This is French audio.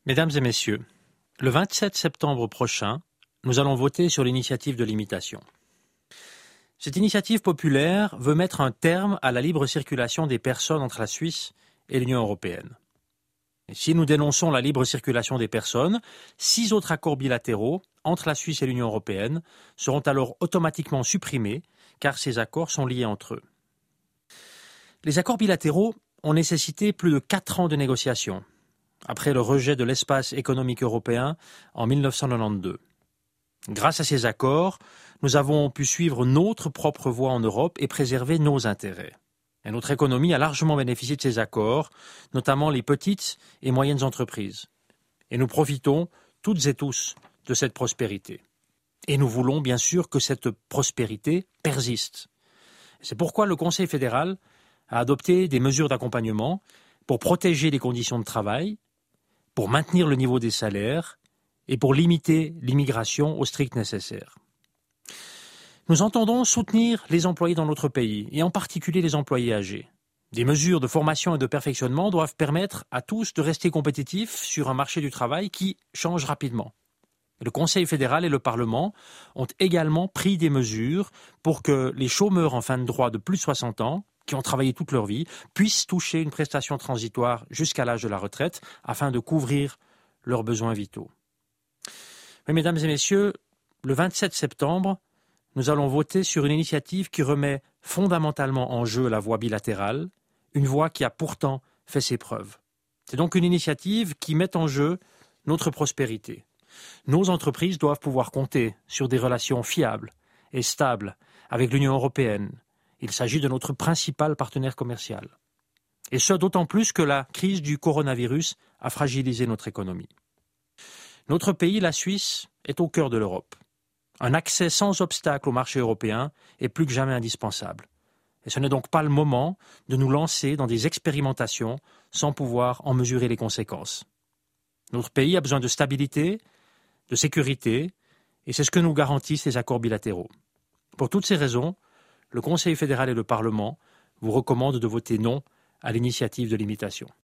Mesdames et messieurs, le 27 septembre prochain, nous allons voter sur l'initiative de limitation. Cette initiative populaire veut mettre un terme à la libre circulation des personnes entre la Suisse et l'Union européenne. Et si nous dénonçons la libre circulation des personnes, 6 autres accords bilatéraux entre la Suisse et l'Union européenne seront alors automatiquement supprimés car ces accords sont liés entre eux. Les accords bilatéraux ont nécessité plus de 4 ans de négociations, après le rejet de l'espace économique européen en 1992. Grâce à ces accords, nous avons pu suivre notre propre voie en Europe et préserver nos intérêts. Et notre économie a largement bénéficié de ces accords, notamment les petites et moyennes entreprises. Et nous profitons toutes et tous de cette prospérité. Et nous voulons bien sûr que cette prospérité persiste. C'est pourquoi le Conseil fédéral a adopté des mesures d'accompagnement pour protéger les conditions de travail, pour maintenir le niveau des salaires et pour limiter l'immigration au strict nécessaire. Nous entendons soutenir les employés dans notre pays, et en particulier les employés âgés. Des mesures de formation et de perfectionnement doivent permettre à tous de rester compétitifs sur un marché du travail qui change rapidement. Le Conseil fédéral et le Parlement ont également pris des mesures pour que les chômeurs en fin de droit de plus de 60 ans, qui ont travaillé toute leur vie, puissent toucher une prestation transitoire jusqu'à l'âge de la retraite afin de couvrir leurs besoins vitaux. Mais mesdames et messieurs, le 27 septembre, nous allons voter sur une initiative qui remet fondamentalement en jeu la voie bilatérale, une voie qui a pourtant fait ses preuves. C'est donc une initiative qui met en jeu notre prospérité. Nos entreprises doivent pouvoir compter sur des relations fiables et stables avec l'Union européenne. Il s'agit de notre principal partenaire commercial. Et ce, d'autant plus que la crise du coronavirus a fragilisé notre économie. Notre pays, la Suisse, est au cœur de l'Europe. Un accès sans obstacle au marché européen est plus que jamais indispensable. Et ce n'est donc pas le moment de nous lancer dans des expérimentations sans pouvoir en mesurer les conséquences. Notre pays a besoin de stabilité, de sécurité, et c'est ce que nous garantissent les accords bilatéraux. Pour toutes ces raisons, le Conseil fédéral et le Parlement vous recommandent de voter non à l'initiative de limitation.